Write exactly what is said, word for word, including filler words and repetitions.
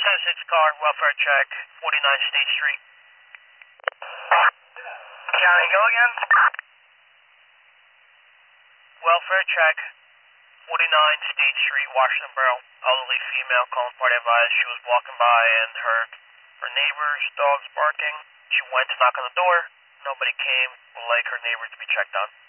ten six car, welfare check, forty-nine State Street. County, go again? Welfare check, forty-nine State Street, Washington Borough. Elderly female calling party advised she was walking by and heard her neighbor's dogs barking. She went to knock on the door. Nobody came. Would like her neighbor to be checked on.